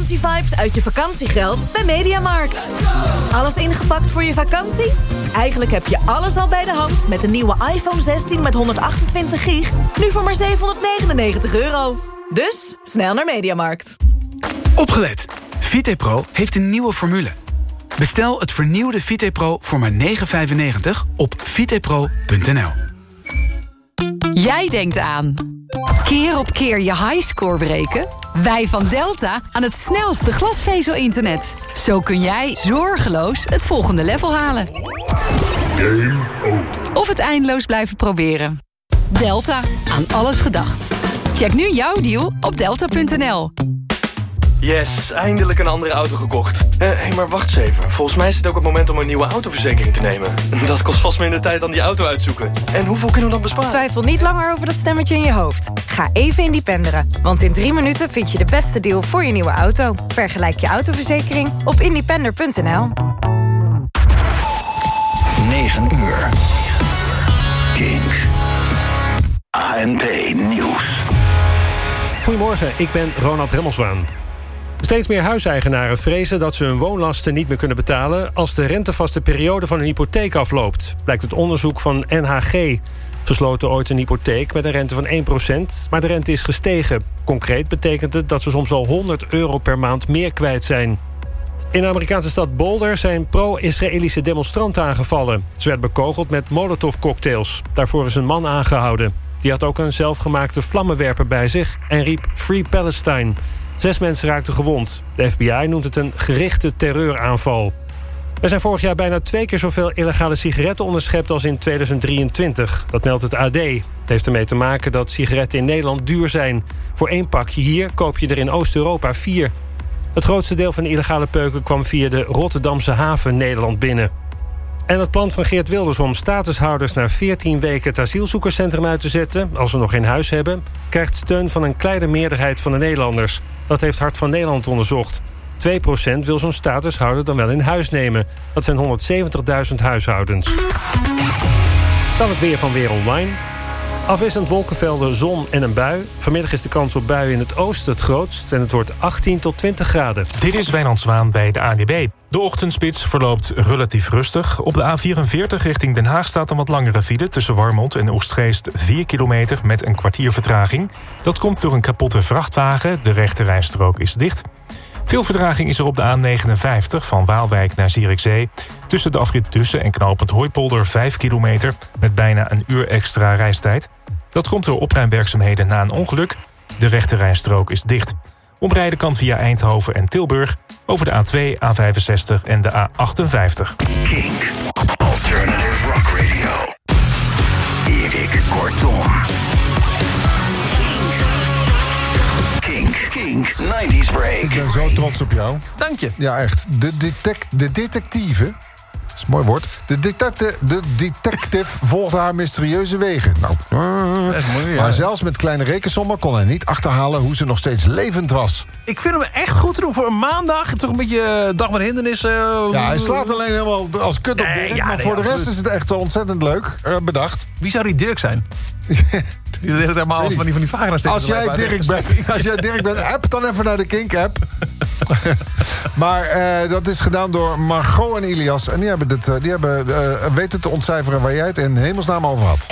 vakantievibes uit je vakantiegeld bij Mediamarkt. Alles ingepakt voor je vakantie? Eigenlijk heb je alles al bij de hand met de nieuwe iPhone 16 met 128 gig... nu voor maar €799. Dus, snel naar Mediamarkt. Opgelet! Vitepro heeft een nieuwe formule. Bestel het vernieuwde Vitepro voor maar €9,95 op vitepro.nl. Jij denkt aan keer op keer je highscore breken? Wij van Delta aan het snelste glasvezel-internet. Zo kun jij zorgeloos het volgende level halen. Game over. Of het eindeloos blijven proberen. Delta, aan alles gedacht. Check nu jouw deal op delta.nl. Yes, eindelijk een andere auto gekocht. Maar wacht eens even. Volgens mij is het ook het moment om een nieuwe autoverzekering te nemen. Dat kost vast minder tijd dan die auto uitzoeken. En hoeveel kunnen we dan besparen? Twijfel niet langer over dat stemmetje in je hoofd. Ga even independeren. Want in 3 minuten vind je de beste deal voor je nieuwe auto. Vergelijk je autoverzekering op independer.nl. 9 uur. Kink. ANP Nieuws. Goedemorgen, ik ben Ronald Remmelswaan. Steeds meer huiseigenaren vrezen dat ze hun woonlasten niet meer kunnen betalen als de rentevaste periode van hun hypotheek afloopt, blijkt het onderzoek van NHG. Ze sloten ooit een hypotheek met een rente van 1%, maar de rente is gestegen. Concreet betekent het dat ze soms al €100 per maand meer kwijt zijn. In de Amerikaanse stad Boulder zijn pro-Israëlische demonstranten aangevallen. Ze werden bekogeld met Molotov-cocktails. Daarvoor is een man aangehouden. Die had ook een zelfgemaakte vlammenwerper bij zich en riep Free Palestine. 6 mensen raakten gewond. De FBI noemt het een gerichte terreuraanval. Er zijn vorig jaar bijna 2 keer zoveel illegale sigaretten onderschept als in 2023. Dat meldt het AD. Het heeft ermee te maken dat sigaretten in Nederland duur zijn. Voor 1 pakje hier koop je er in Oost-Europa 4. Het grootste deel van de illegale peuken kwam via de Rotterdamse haven Nederland binnen. En het plan van Geert Wilders om statushouders na 14 weken het asielzoekerscentrum uit te zetten, als ze nog geen huis hebben, krijgt steun van een kleine meerderheid van de Nederlanders. Dat heeft Hart van Nederland onderzocht. 2% wil zo'n statushouder dan wel in huis nemen. Dat zijn 170.000 huishoudens. Dan het weer van Weer Online. Afwisselend wolkenvelden, zon en een bui. Vanmiddag is de kans op buien in het oosten het grootst en het wordt 18 tot 20 graden. Dit is Wijnand Zwaan bij de ANWB. De ochtendspits verloopt relatief rustig. Op de A44 richting Den Haag staat een wat langere file tussen Warmond en Oostgeest 4 kilometer met een kwartier vertraging. Dat komt door een kapotte vrachtwagen. De rechterrijstrook is dicht. Veel vertraging is er op de A59 van Waalwijk naar Zierikzee. Tussen de afrit Dussen en knooppunt Hooipolder 5 kilometer met bijna een uur extra reistijd. Dat komt door opruimwerkzaamheden na een ongeluk. De rechterrijstrook is dicht. Omrijden kan via Eindhoven en Tilburg over de A2, A65 en de A58. Kink. Alternative Rock Radio. Erik Kortom. Kink 90s Break. Ik ben zo trots op jou. Dank je. Ja, echt. De detectieve... Dat is een mooi woord. De detective volgde haar mysterieuze wegen. Nou, dat is mooi, ja. Maar zelfs met kleine rekensommen kon hij niet achterhalen hoe ze nog steeds levend was. Ik vind hem echt goed te doen voor een maandag. Toch een beetje dag met hindernissen. Ja, hij slaat alleen helemaal als kut op Dirk. Maar voor de rest is het echt ontzettend leuk. Bedacht. Wie zou die Dirk zijn? Die deed het helemaal van die vagina steken. Als jij Dirk bent, app dan even naar de Kink-app. Maar dat is gedaan door Margot en Ilias. En die hebben weten te ontcijferen waar jij het in hemelsnaam over had.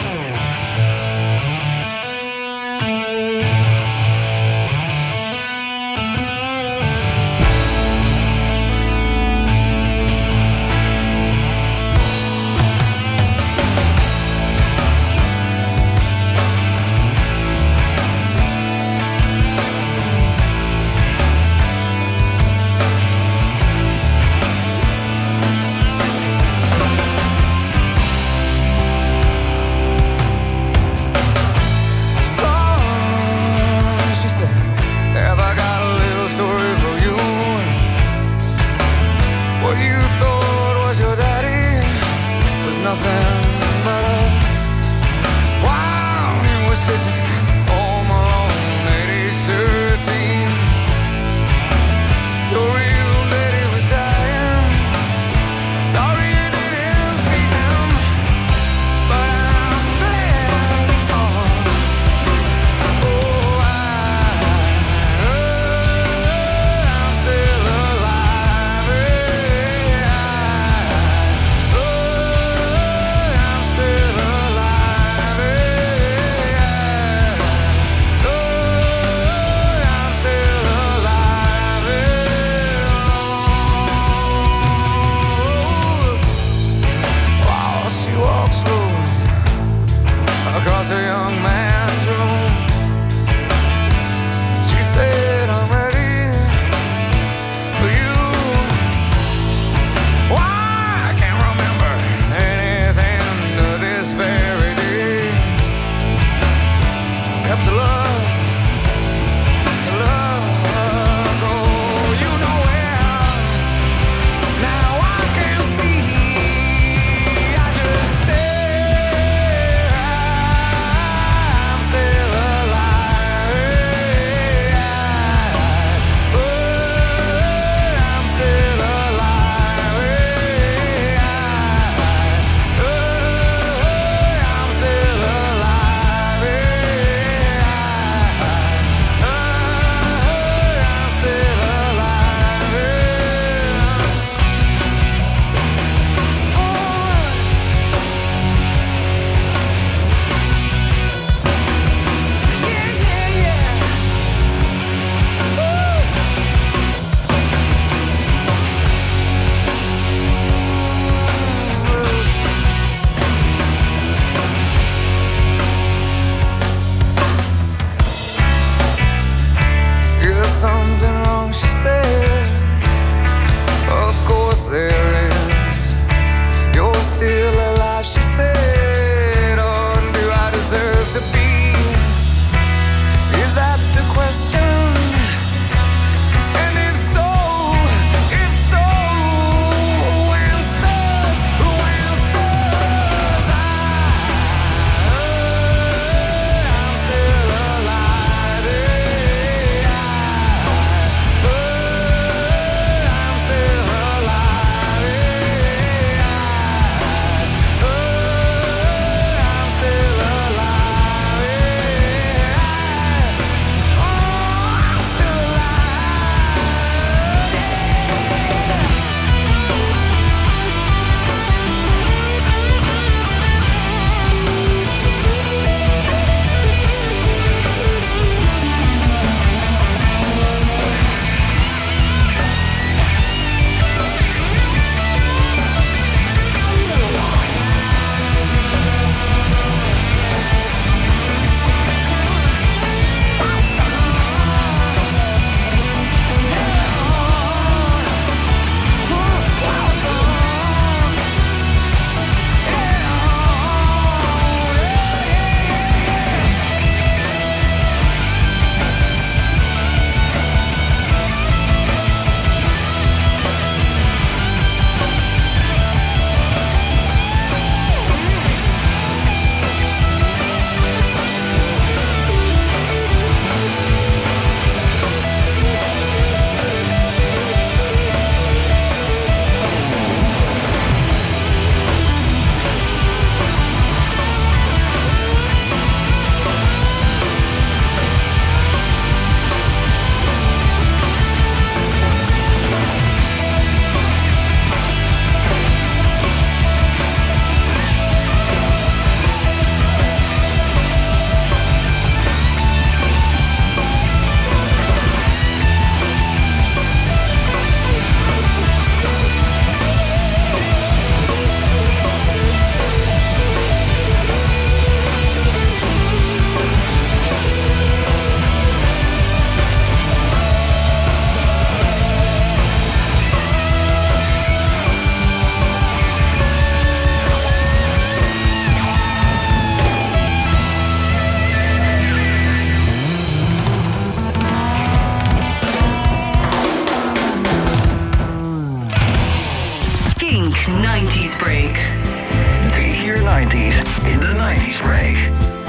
90s Break. Take your 90s in the 90s Break.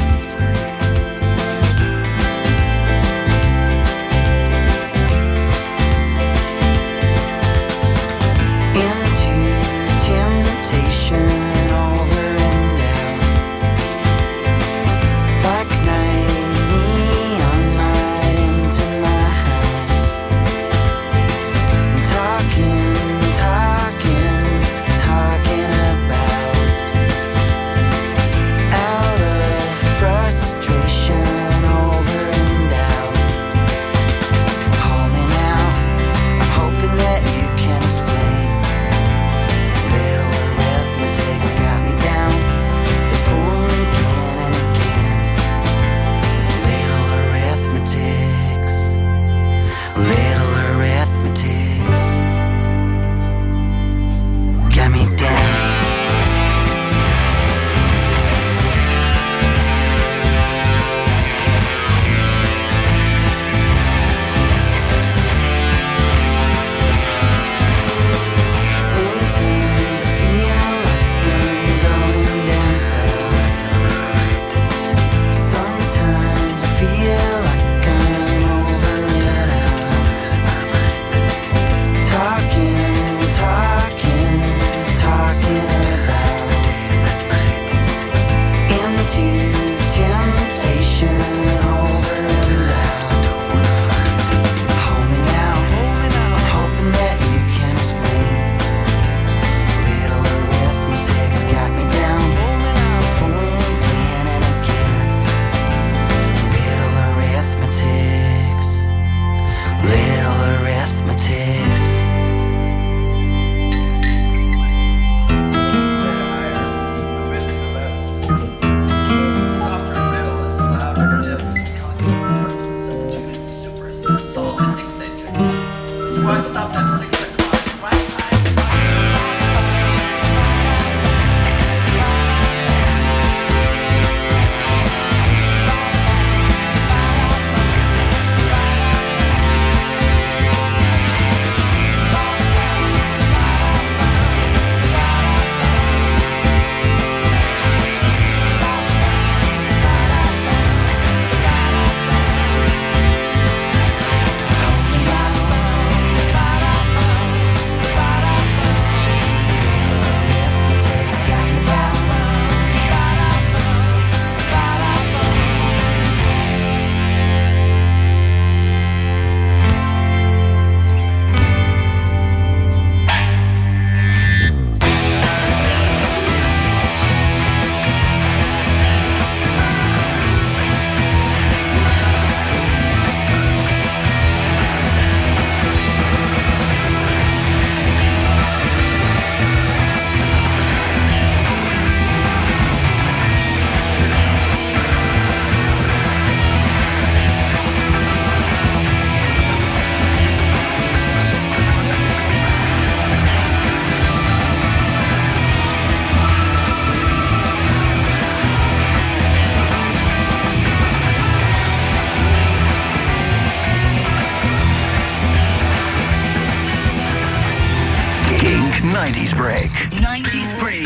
Kink 90s Break. 90s Break.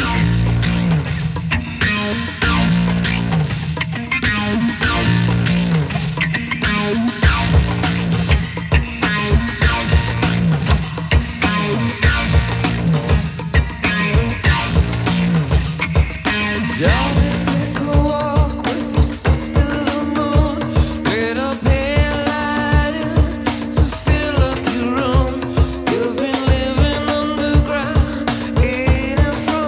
From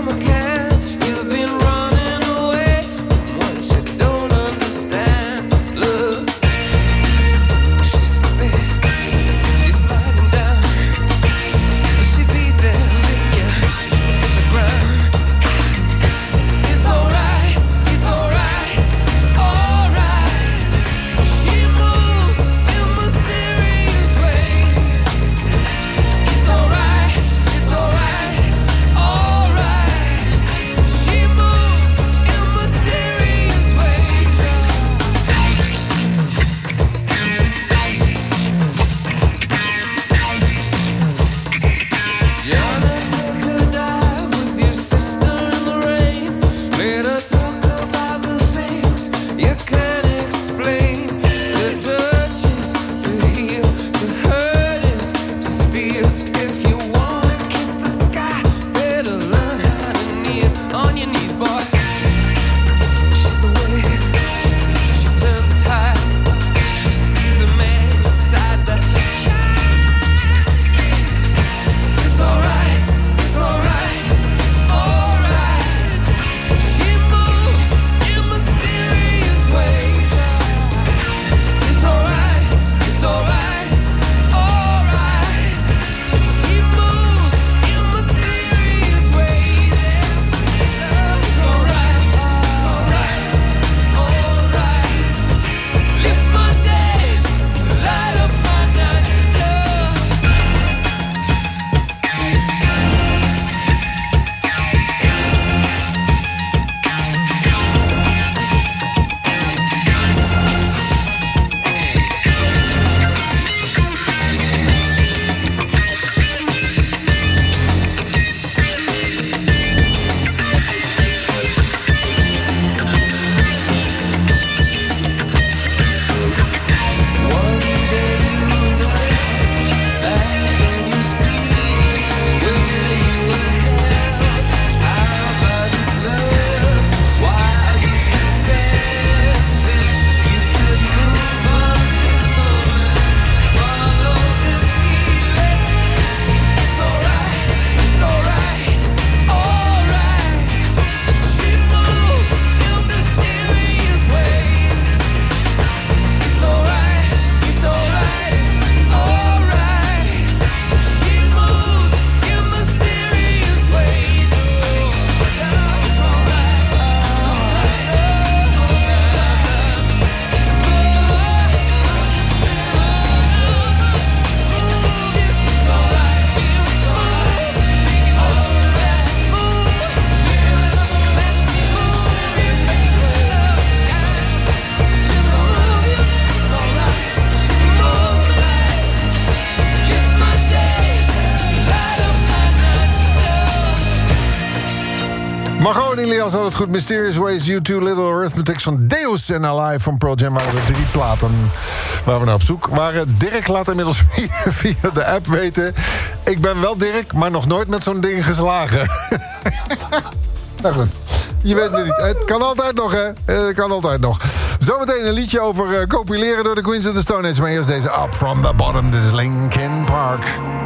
Margot en Ilias hadden het goed. Mysterious Ways, U2, Little Arithmetics van Deus en Alive van Pearl Jam. Waren er 3 platen waar we naar op zoek waren. Dirk laat inmiddels via de app weten. Ik ben wel Dirk, maar nog nooit met zo'n ding geslagen. Nou goed, je weet het niet. Het kan altijd nog, hè? Het kan altijd nog. Zometeen een liedje over copuleren door de Queens of the Stone Age. Maar eerst deze Up From The Bottom. Dit is Linkin Park.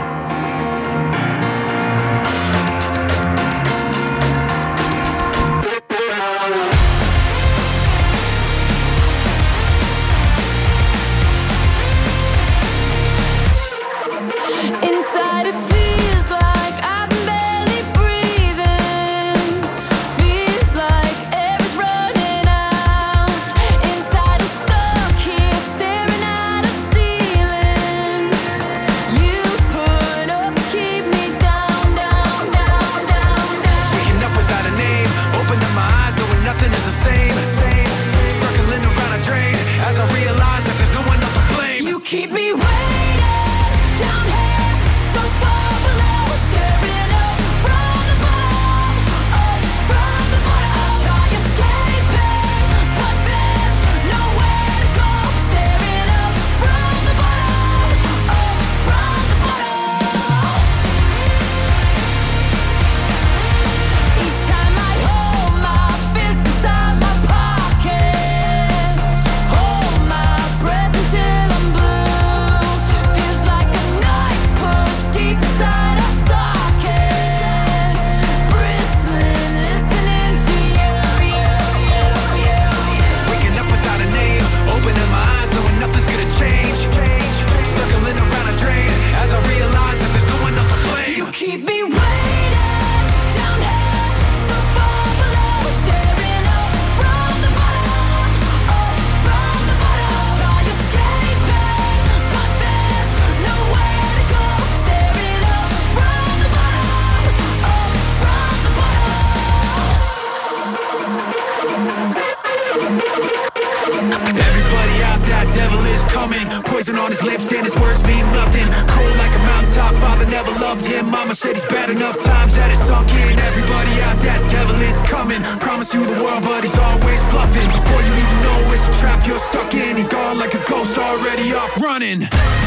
Inside it feels like I'm barely breathing. Feels like air's running out. Inside I'm stuck here staring at a ceiling. You put up to keep me down, down, down, down, down. Waking up without a name, opening my eyes knowing nothing is the same. Circling around a drain as I realize that there's no one else to blame. You keep me waiting down here, so far below, staring up from the bottom, up from the bottom. I try escaping, but there's nowhere to go. Staring up from the bottom, up from the bottom. Each time I hold my fist inside my pocket, hold my breath until I'm blue. Feels like a knife pushed deep inside a socket. Bristling, listening to you. Waking up without a name, opening my eyes knowing nothing's gonna change. Circling around a drain as I realize that there's no one else to blame. You keep me waiting down here, so far below, staring up from the bottom, up from the bottom. Try escaping, but there's nowhere to go. Staring up from the bottom, up from the bottom. Everybody out there, devil is coming. Poison on his lips and his words mean nothing. Cold like a mountaintop, father never loved him. Mama said he's bad enough times that it's sunk in. Everybody out there, devil is coming. Promise you the world, but he's always bluffing. Before you even know it's a trap you're stuck in. He's gone like a ghost already off running.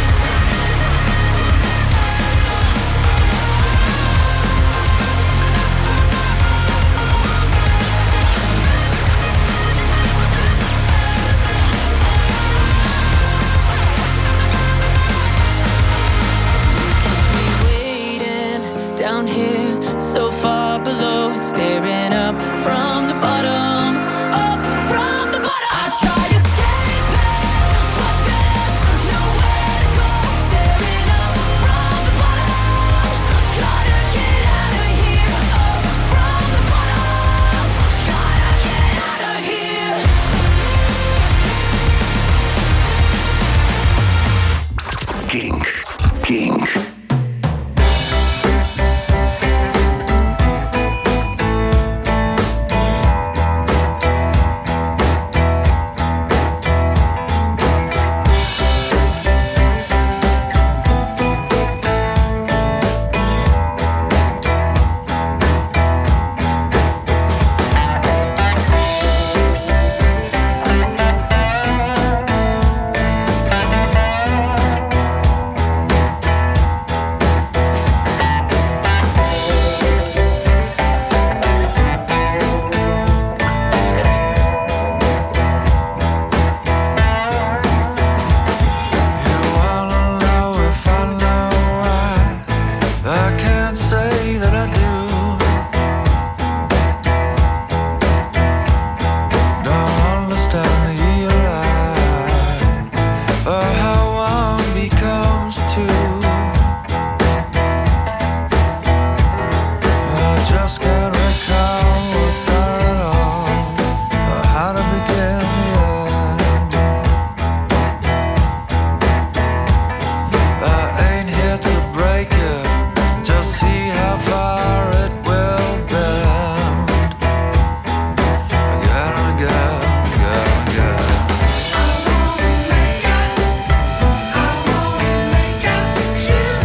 Waiting down here, so far below, staring up from the bottom, up from the bottom. I try escaping, but there's nowhere to go. Staring up from the bottom, gotta get out of here. Up from the bottom, gotta get out of here. Kink.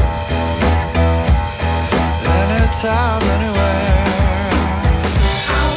time anywhere.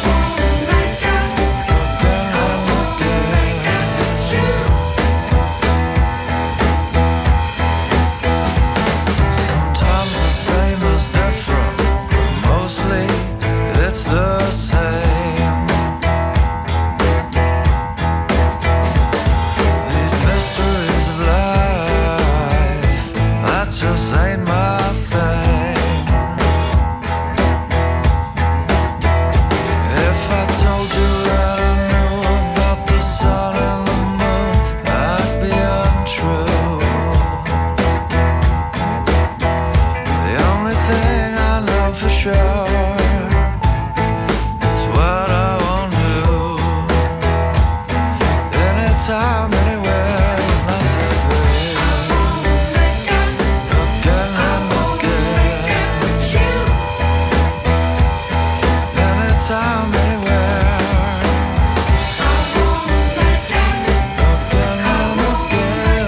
sure. It's what I want to do. Anytime, anywhere, you must agree. Again and again. Anytime, anywhere. Again and again.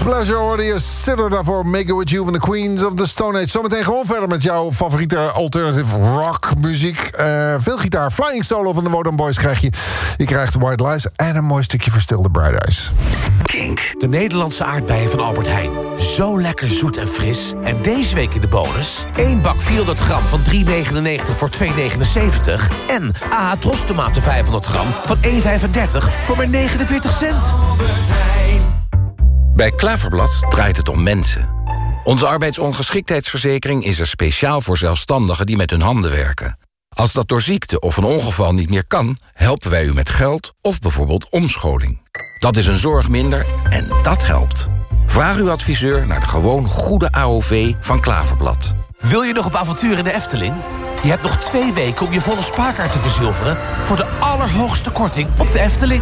Pleasure hoorde je Sitter daarvoor. Make It With You van de Queens of the Stone Age. Zometeen gewoon verder met jouw favoriete alternative rock muziek. Veel gitaar. Flying Solo van de Wodan Boys krijg je. Je krijgt White Lies en een mooi stukje verstilde Bright Eyes. Kink. De Nederlandse aardbeien van Albert Heijn. Zo lekker zoet en fris. En deze week in de bonus 1 bak 400 gram van €3,99 voor €2,79. En AH Tros tomaten 500 gram van €1,35 voor maar 49 cent. Bij Klaverblad draait het om mensen. Onze arbeidsongeschiktheidsverzekering is er speciaal voor zelfstandigen die met hun handen werken. Als dat door ziekte of een ongeval niet meer kan, helpen wij u met geld of bijvoorbeeld omscholing. Dat is een zorg minder en dat helpt. Vraag uw adviseur naar de gewoon goede AOV van Klaverblad. Wil je nog op avontuur in de Efteling? Je hebt nog 2 weken om je volle spaarkaart te verzilveren voor de allerhoogste korting op de Efteling.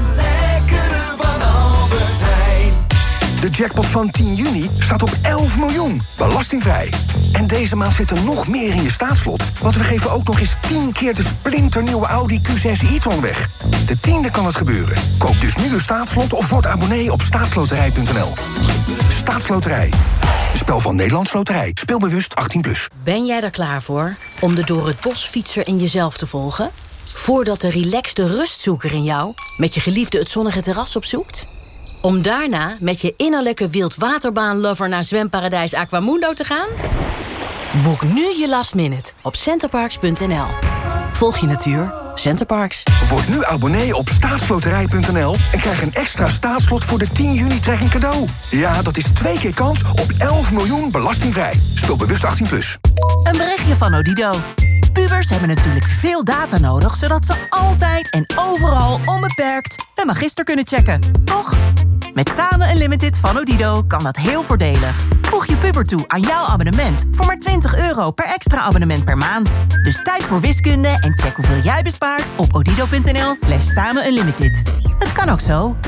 De jackpot van 10 juni staat op 11 miljoen, belastingvrij. En deze maand zit er nog meer in je staatslot. Want we geven ook nog eens 10 keer de splinternieuwe Audi Q6 e-tron weg. De 10e kan het gebeuren. Koop dus nu een staatslot of word abonnee op staatsloterij.nl. Staatsloterij. Een spel van Nederlands Loterij. Speelbewust 18+. Ben jij er klaar voor om de door het bos fietser in jezelf te volgen? Voordat de relaxte rustzoeker in jou met je geliefde het zonnige terras opzoekt? Om daarna met je innerlijke wildwaterbaan-lover naar zwemparadijs Aquamundo te gaan? Boek nu je last minute op centerparks.nl. Volg je natuur, Centerparks. Word nu abonnee op staatsloterij.nl en krijg een extra staatslot voor de 10 juni trekking cadeau. Ja, dat is 2 keer kans op 11 miljoen belastingvrij. Speel bewust 18+. Een berichtje van Odido. Pubers hebben natuurlijk veel data nodig, zodat ze altijd en overal onbeperkt een magister kunnen checken. Toch? Met Samen Unlimited van Odido kan dat heel voordelig. Voeg je puber toe aan jouw abonnement voor maar €20 per extra abonnement per maand. Dus tijd voor wiskunde en check hoeveel jij bespaart op odido.nl/Samen Unlimited. Het kan ook zo.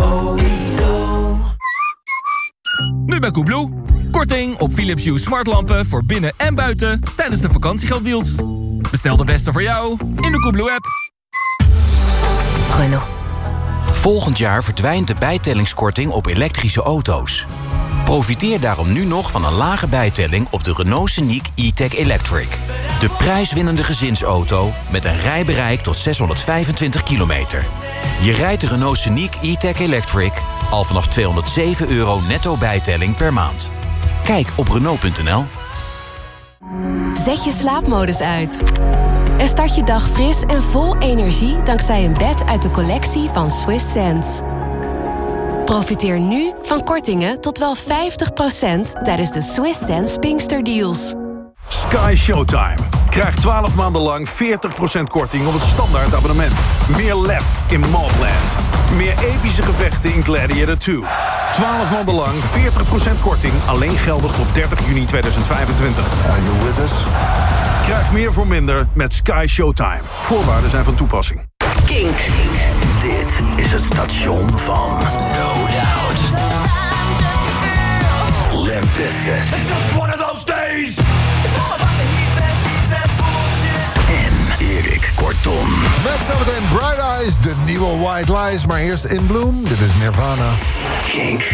Nu bij Koebloe. Korting op Philips Hue smartlampen voor binnen en buiten tijdens de vakantiegelddeals. Bestel de beste voor jou in de Koebloe-app. Renault. Volgend jaar verdwijnt de bijtellingskorting op elektrische auto's. Profiteer daarom nu nog van een lage bijtelling op de Renault Scenic E-Tech Electric. De prijswinnende gezinsauto met een rijbereik tot 625 kilometer. Je rijdt de Renault Scenic E-Tech Electric al vanaf €207 netto bijtelling per maand. Kijk op Renault.nl. Zet je slaapmodus uit. En start je dag fris en vol energie dankzij een bed uit de collectie van Swiss Sense. Profiteer nu van kortingen tot wel 50% tijdens de Swiss Sense Pinkster Deals. Sky Showtime. Krijg 12 maanden lang 40% korting op het standaard abonnement. Meer lef in Mobland. Meer epische gevechten in Gladiator 2. 12 maanden lang 40% korting. Alleen geldig tot 30 juni 2025. Are you with us? Krijg meer voor minder met Sky Showtime. Voorwaarden zijn van toepassing. Kink. Dit is het station van No Doubt. Limp Bizkit. It's just one of those days. It's all about the he said, she said bullshit. En Erik Kortom. Met zometeen Bright Eyes, de nieuwe White Lies. Maar eerst In Bloom, dit is Nirvana. Kink.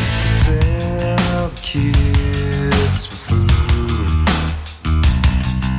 Kids for food.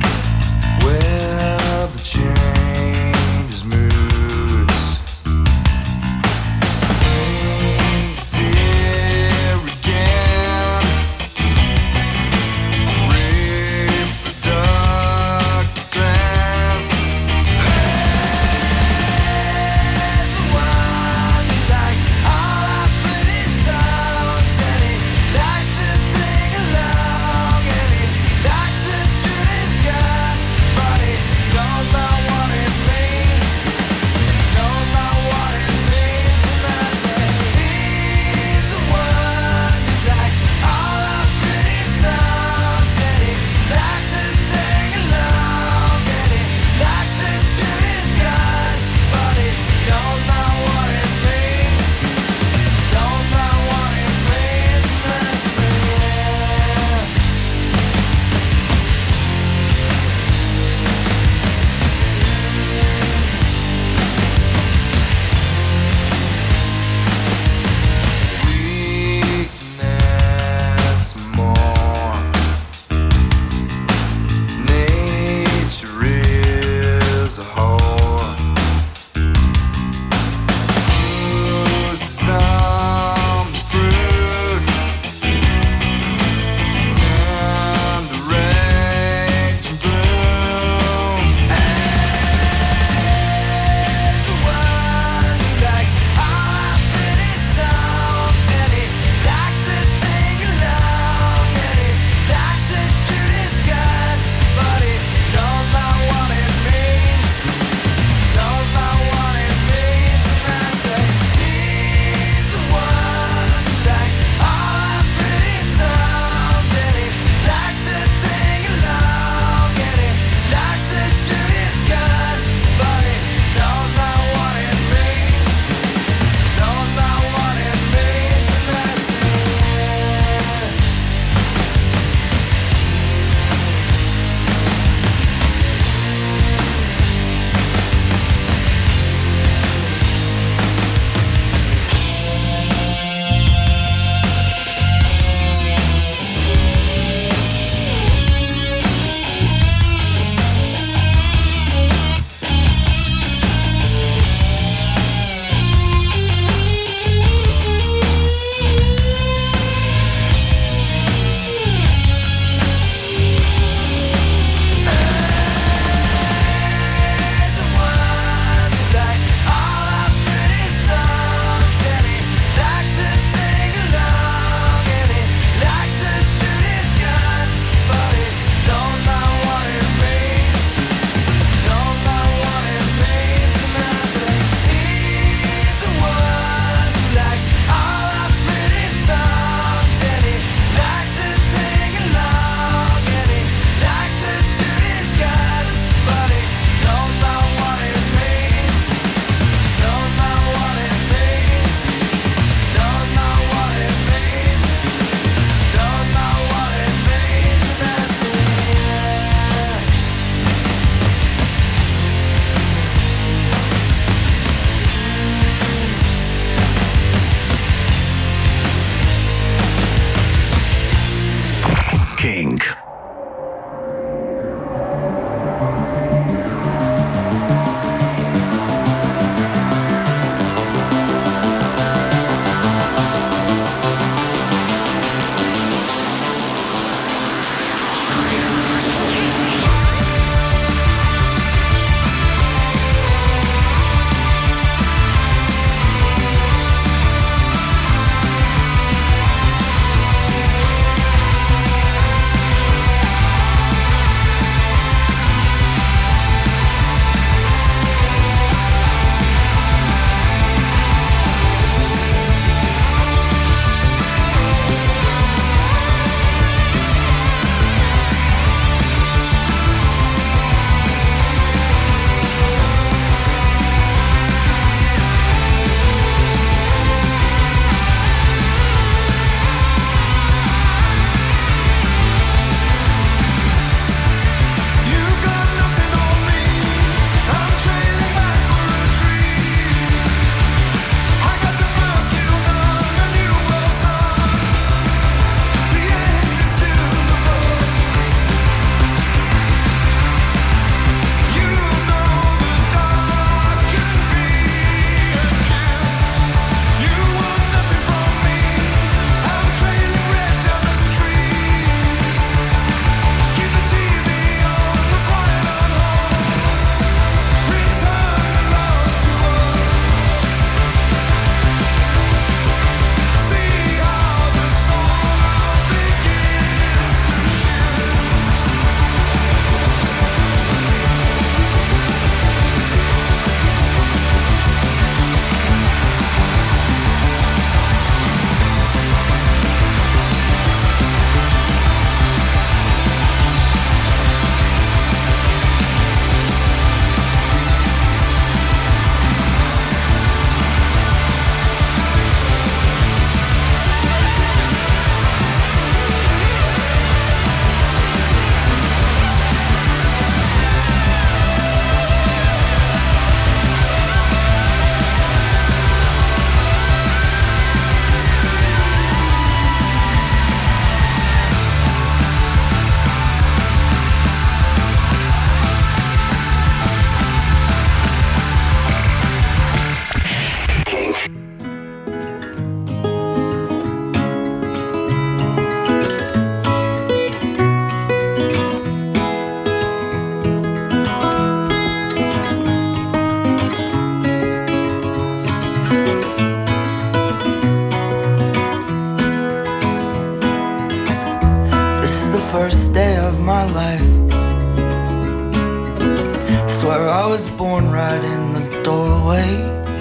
born right in the doorway.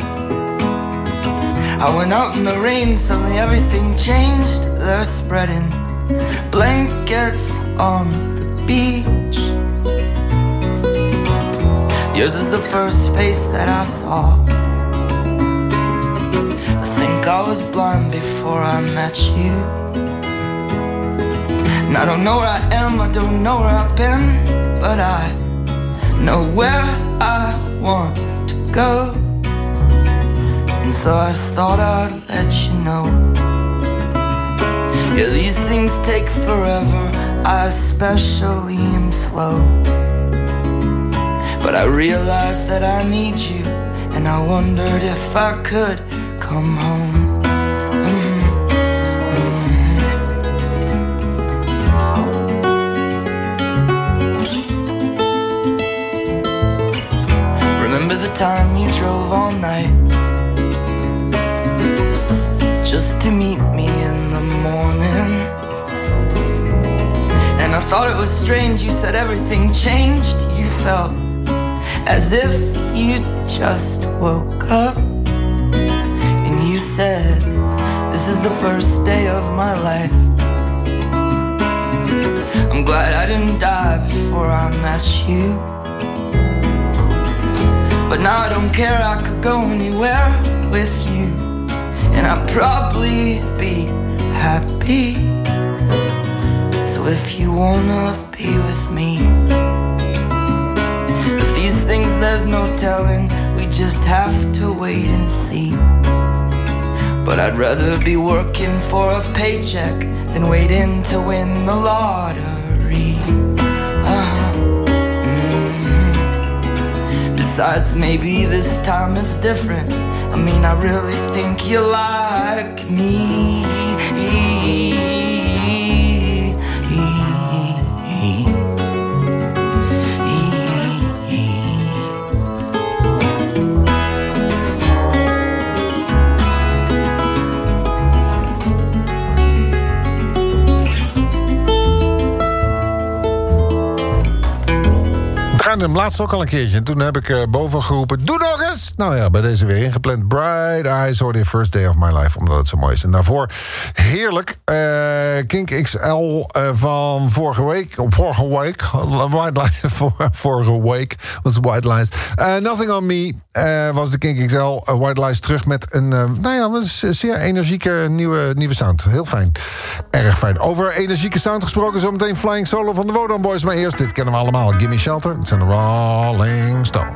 I went out in the rain, suddenly everything changed. They're spreading blankets on the beach. Yours is the first face that I saw. I think I was blind before I met you. And I don't know where I am, I don't know where I've been, but I know where I want to go. And so I thought I'd let you know. Yeah, these things take forever, I especially am slow. But I realized that I need you, and I wondered if I could come home. Remember the time you drove all night just to meet me in the morning? And I thought it was strange, you said everything changed. You felt as if you just woke up. And you said, this is the first day of my life. I'm glad I didn't die before I met you. But now I don't care, I could go anywhere with you, and I'd probably be happy. So if you wanna be with me, if these things there's no telling, we just have to wait and see. But I'd rather be working for a paycheck than waiting to win the lottery. Besides, maybe this time it's different. I mean, I really think you like me. Ik hem laatst ook al een keertje. En toen heb ik boven geroepen, doe nog eens! Nou ja, bij deze weer ingepland. Bright Eyes hoorde First Day of My Life, omdat het zo mooi is. En daarvoor heerlijk Kink XL van vorige week. Vorige week was White Lies. Nothing on Me was de Kink XL. White Lies terug met een zeer energieke nieuwe sound. Heel fijn. Erg fijn. Over energieke sound gesproken, zometeen Flying Solo van de Wodan Boys. Maar eerst, dit kennen we allemaal. Gimme Shelter. Het zijn de Rolling Stones.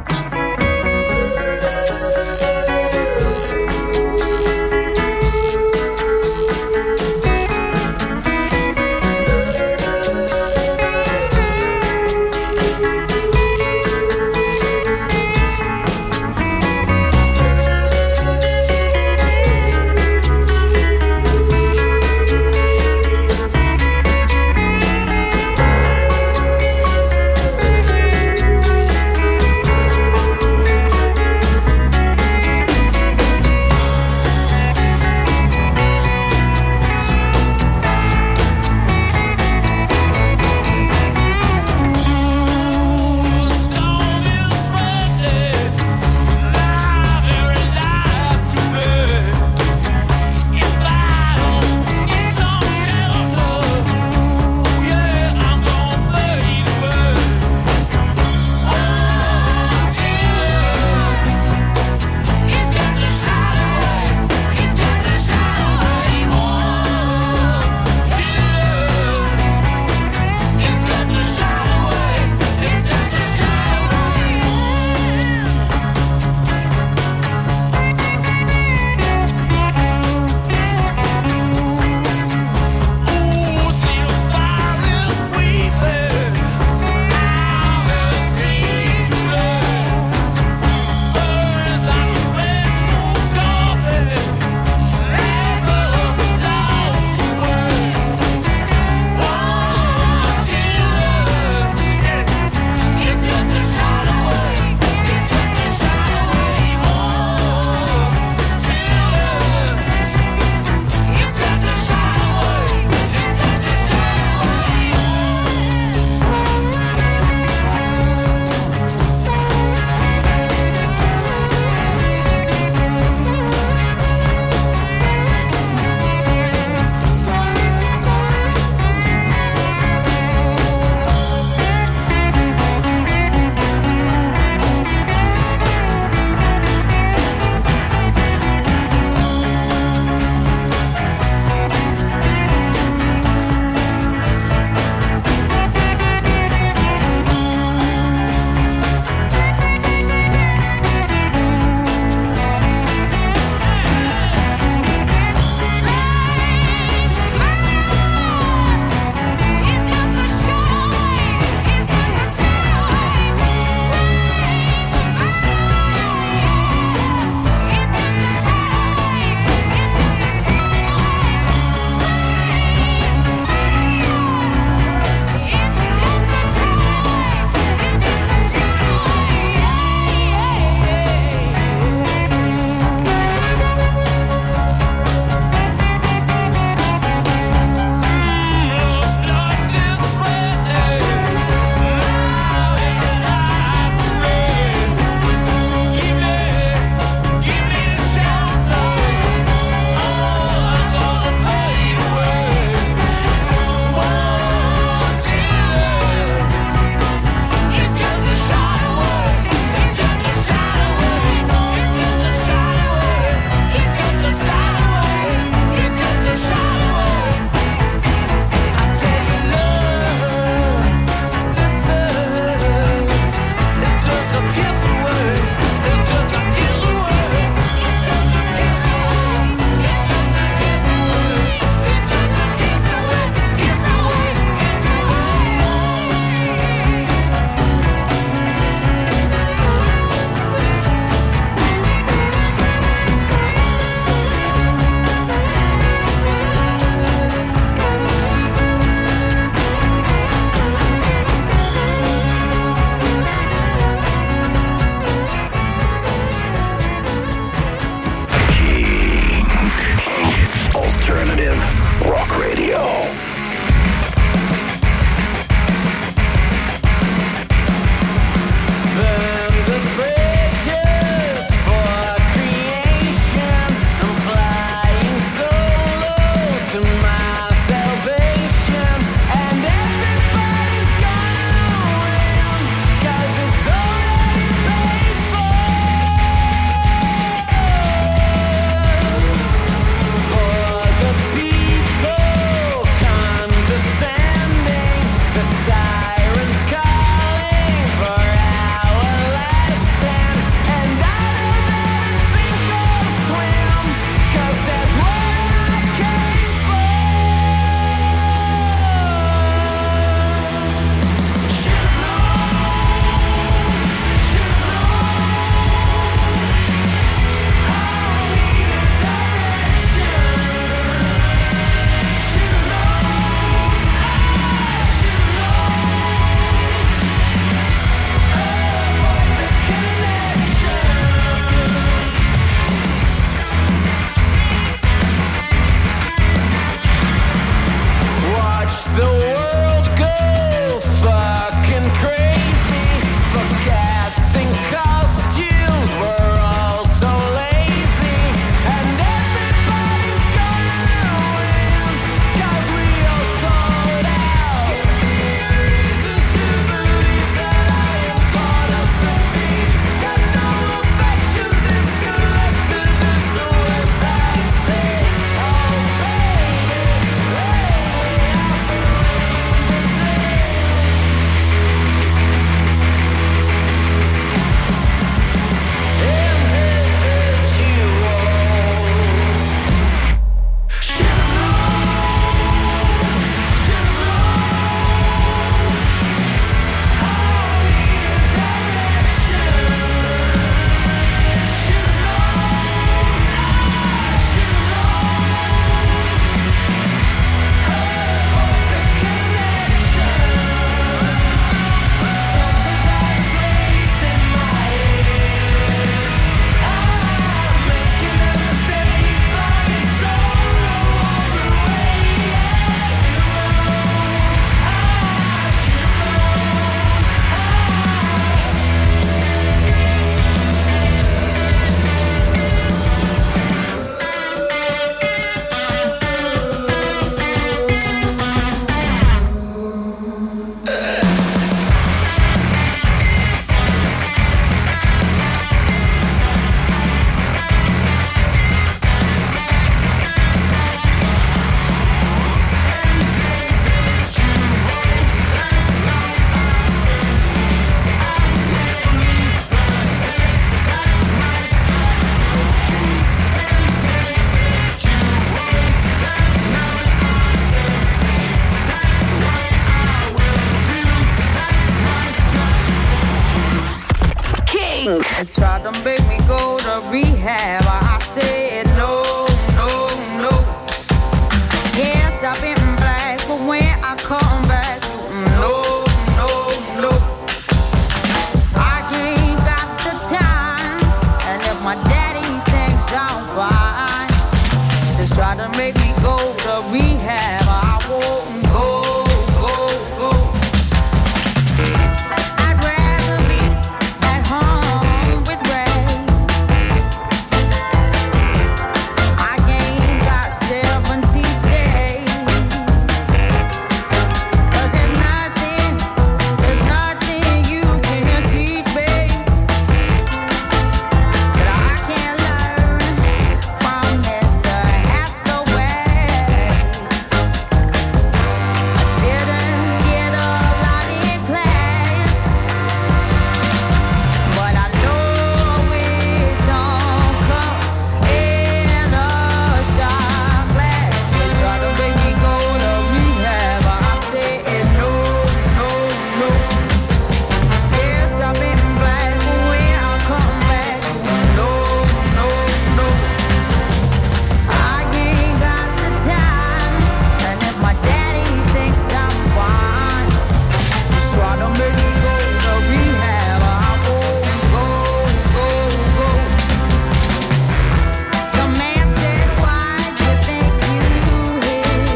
tried to make me go to rehab. I said no, no, no. Yes, I've been black, but when I come back, no, no, no. I ain't got the time, and if my daddy thinks I'm fine, just try to make me go to rehab. I won't go, go, go. I'd rather be at home with Ray. I ain't got 70 days. 'Cause there's nothing you can teach me that I can't learn from Mr. Hathaway. I didn't get a lot in class, but I know it don't come in a shot glass. They try to make me go to rehab. I said no, no, no. Yes, I've been black, but when I come back, no, no, no. I ain't got the time, and if my daddy thinks I'm fine, just try to make me go to rehab. I won't go, go, go. The man said, why do you think you hit?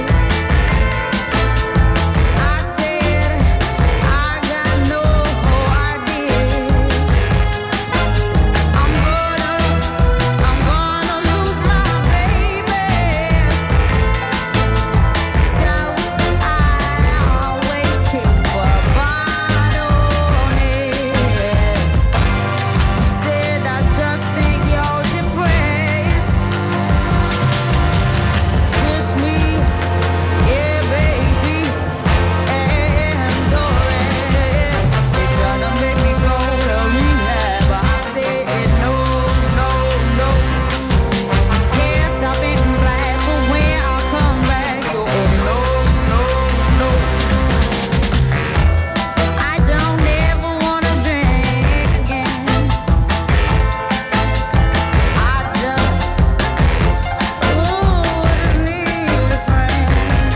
I said, I got no idea. I'm gonna lose my baby. So I always keep a bottle near. He said, I just think you're depressed. Diss me, yeah, baby, and go ahead. They try to make me go to rehab. I said no, no, no. Yes, I've been black, but when I come back, you no, no, no. I don't ever wanna drink again. I just need a friend.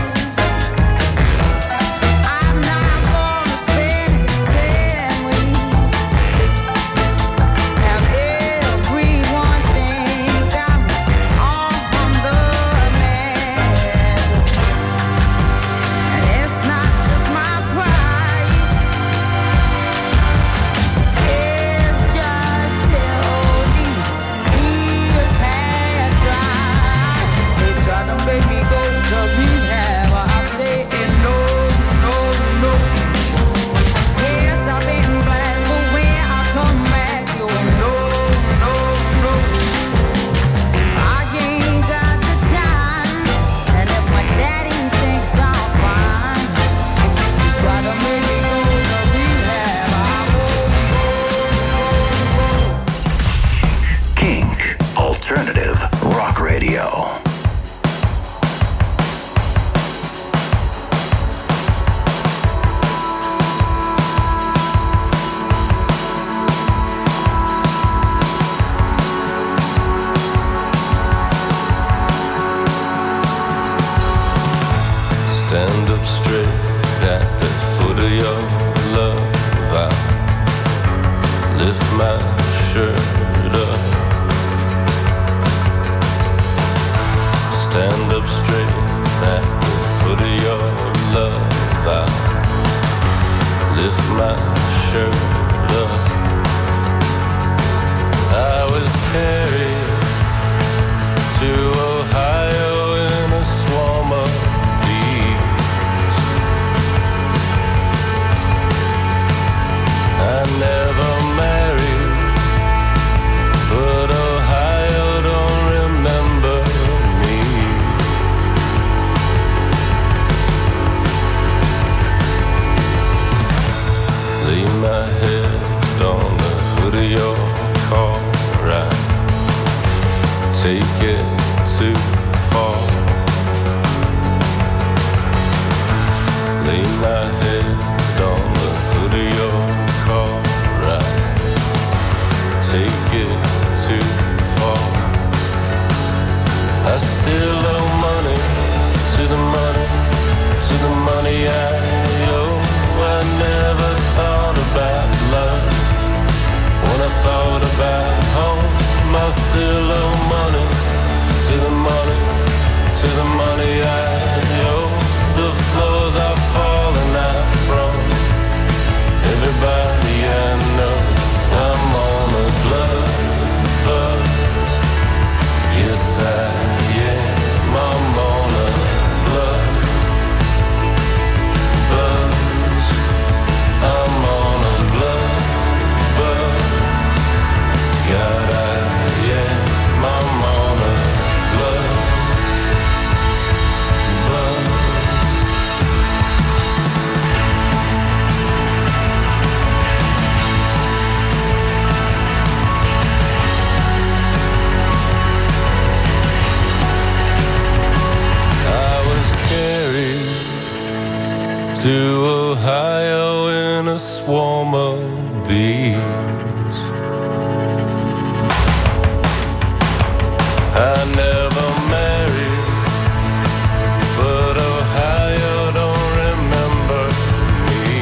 I'm not gonna spend 10 weeks. Have everyone think I'm on the man. And it's not just my pride. It's just till these tears have dried. They try to make me go to rehab. I say no, no, no. Yes, I've been black, but when I come back, you no, no, no. I ain't got the time, and if my daddy thinks I'm fine, he's trying to make me go to rehab. I won't go. Kink Alternative Rock Radio. Stand up straight at the foot of your love. I lift my shirt up. Stand up straight at the foot of your love. I lift my shirt up. I was carried to Ohio in a swarm of bees. I never married, but Ohio don't remember me. Lay my head on the hood of your car. I take it too far. Lay my head on the hood of your car. I take it too far. I still owe money to the money, to the money I owe. I never thought about love when I thought about home. I still owe money to the money, to the money I owe. The floors are falling out from everybody I know. I'm on a blood buzz. Yes, I am. I'm on a blood buzz. I'm on a blood buzz. God, I am. I'm on a blood buzz. Carried to Ohio in a swarm of bees. I never married, but Ohio don't remember me.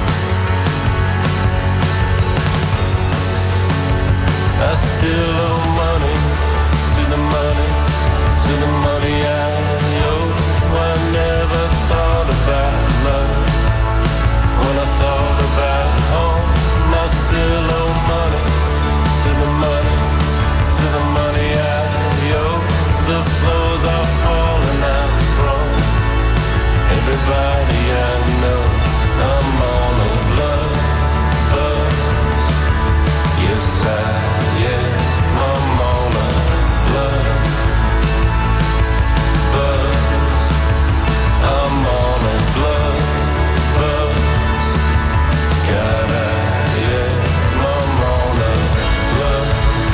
I still owe money to the money, to the money I owe. I never thought about love when I thought about home. I still owe money to the money, to the money I owe. The floors are falling out from everybody I know. I'm on a blood buzz. Yes, I am. I'm on a blood buzz. I'm on a blood buzz. God, I am. I'm on a blood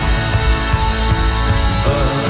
buzz.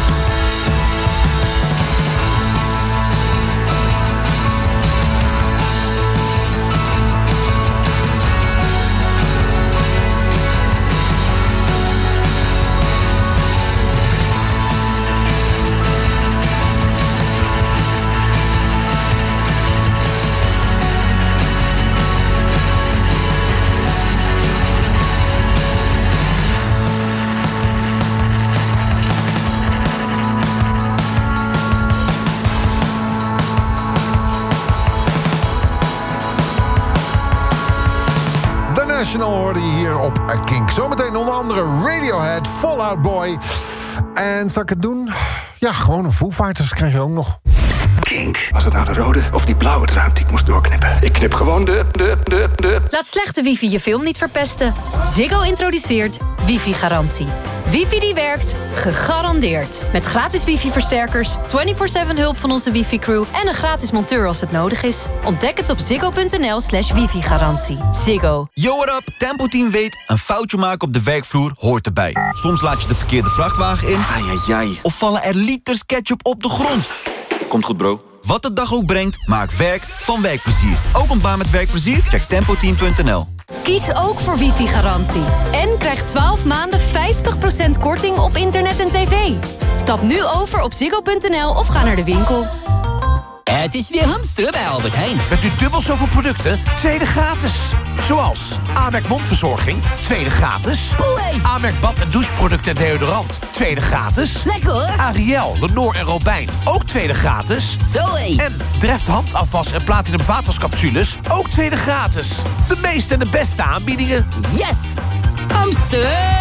National hoorde je hier op Kink. Zometeen onder andere Radiohead, Fall Out Boy. En zal ik het doen? Ja, gewoon een Foo Fighters krijg je ook nog. Kink. Was het nou de rode of die blauwe draad die ik moest doorknippen? Ik knip gewoon de... Laat slechte wifi je film niet verpesten. Ziggo introduceert wifi-garantie. Wifi die werkt, gegarandeerd. Met gratis wifi-versterkers, 24/7 hulp van onze wifi-crew... en een gratis monteur als het nodig is. Ontdek het op ziggo.nl/wifi-garantie. Ziggo. Yo, what up? Tempo Team weet, een foutje maken op de werkvloer hoort erbij. Soms laat je de verkeerde vrachtwagen in. Ai. Of vallen er liters ketchup op de grond. Komt goed, bro. Wat de dag ook brengt, maak werk van werkplezier. Ook een baan met werkplezier? Check tempoteam.nl. Kies ook voor wifi-garantie. En krijg 12 maanden 50% korting op internet en tv. Stap nu over op ziggo.nl of ga naar de winkel. Het is weer hamsteren bij Albert Heijn. Met nu dubbel zoveel producten, tweede gratis. Zoals Amerk mondverzorging, tweede gratis. Amerk bad- en doucheproducten en deodorant, tweede gratis. Lekker hoor. Ariel, Lenore en Robijn, ook tweede gratis. Zoé. En Dreft handafwas en Platinum vaatwascapsules, ook tweede gratis. De meeste en de beste aanbiedingen. Yes! Hamsteren!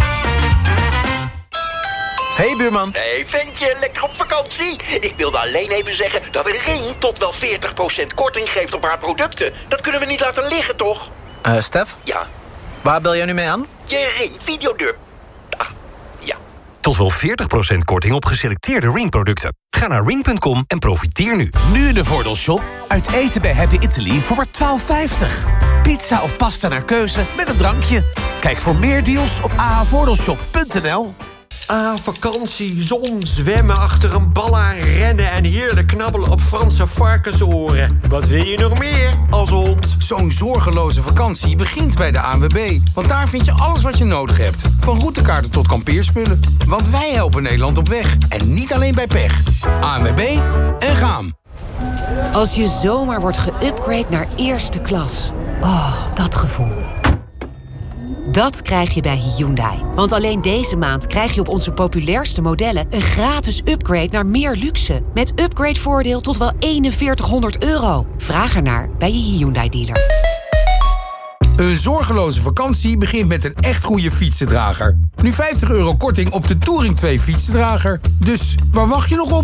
Hey buurman. Hey ventje, lekker op vakantie? Ik wilde alleen even zeggen dat Ring tot wel 40% korting geeft op haar producten. Dat kunnen we niet laten liggen, toch? Stef? Ja. Waar bel jij nu mee aan? Je Ring videodeur. Ah, ja. Tot wel 40% korting op geselecteerde Ring-producten. Ga naar ring.com en profiteer nu. Nu in de Voordeelshop. Uit eten bij Happy Italy voor maar €12,50. Pizza of pasta naar keuze met een drankje. Kijk voor meer deals op ahvoordeelshop.nl. vakantie, zon, zwemmen, achter een bal aan rennen... en heerlijk knabbelen op Franse varkensoren. Wat wil je nog meer als hond? Zo'n zorgeloze vakantie begint bij de ANWB. Want daar vind je alles wat je nodig hebt. Van routekaarten tot kampeerspullen. Want wij helpen Nederland op weg. En niet alleen bij pech. ANWB en gaan. Als je zomaar wordt geüpgrade naar eerste klas. Oh, dat gevoel. Dat krijg je bij Hyundai. Want alleen deze maand krijg je op onze populairste modellen... een gratis upgrade naar meer luxe. Met upgradevoordeel tot wel €4100. Vraag ernaar bij je Hyundai-dealer. Een zorgeloze vakantie begint met een echt goede fietsendrager. Nu €50 korting op de Touring 2 fietsendrager. Dus waar wacht je nog op?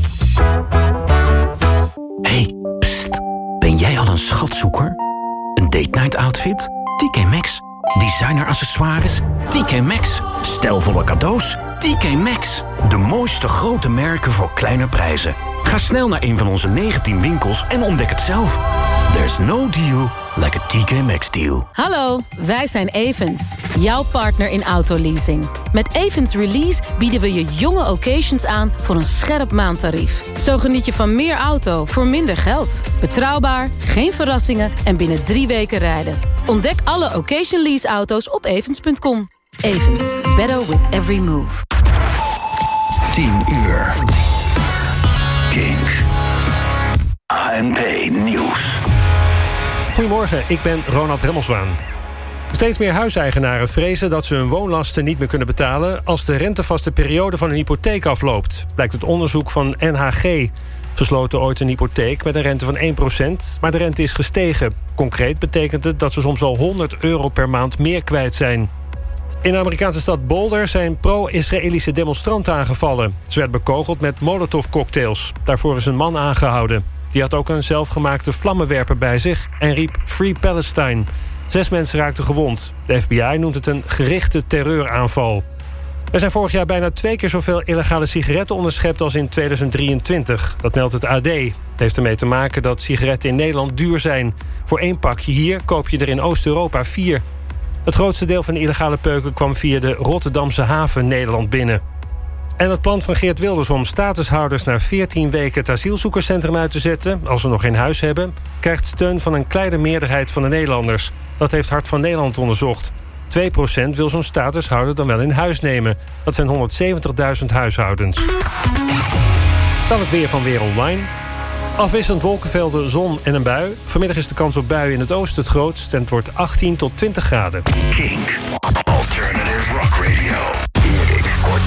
Hey, pst. Ben jij al een schatzoeker? Een date night outfit? TK Maxx. Designer accessoires? TK Maxx. Stijlvolle cadeaus? TK Maxx. De mooiste grote merken voor kleine prijzen. Ga snel naar een van onze 19 winkels en ontdek het zelf. There's no deal like a TK Maxx deal. Hallo, wij zijn Avens, jouw partner in autoleasing. Met Avens Release bieden we je jonge occasions aan voor een scherp maandtarief. Zo geniet je van meer auto voor minder geld. Betrouwbaar, geen verrassingen en binnen 3 weken rijden. Ontdek alle occasion lease auto's op Avens.com. Avens, better with every move. 10 uur. Kink. ANP Nieuws. Goedemorgen, ik ben Ronald Remmelswaan. Steeds meer huiseigenaren vrezen dat ze hun woonlasten niet meer kunnen betalen... als de rentevaste periode van hun hypotheek afloopt, blijkt het onderzoek van NHG. Ze sloten ooit een hypotheek met een rente van 1%, maar de rente is gestegen. Concreet betekent het dat ze soms wel €100 per maand meer kwijt zijn. In de Amerikaanse stad Boulder zijn pro-Israëlische demonstranten aangevallen. Ze werden bekogeld met Molotov-cocktails. Daarvoor is een man aangehouden. Die had ook een zelfgemaakte vlammenwerper bij zich en riep Free Palestine. 6 mensen raakten gewond. De FBI noemt het een gerichte terreuraanval. Er zijn vorig jaar bijna 2 keer zoveel illegale sigaretten onderschept als in 2023. Dat meldt het AD. Het heeft ermee te maken dat sigaretten in Nederland duur zijn. Voor 1 pakje hier koop je er in Oost-Europa 4. Het grootste deel van de illegale peuken kwam via de Rotterdamse haven Nederland binnen. En het plan van Geert Wilders om statushouders na 14 weken het asielzoekerscentrum uit te zetten, als ze nog geen huis hebben, krijgt steun van een kleine meerderheid van de Nederlanders. Dat heeft Hart van Nederland onderzocht. 2% wil zo'n statushouder dan wel in huis nemen. Dat zijn 170.000 huishoudens. Dan het weer van Weer Online. Afwisselend wolkenvelden, zon en een bui. Vanmiddag is de kans op buien in het oosten het grootst en het wordt 18 tot 20 graden. Kink. Alternative Rock Radio.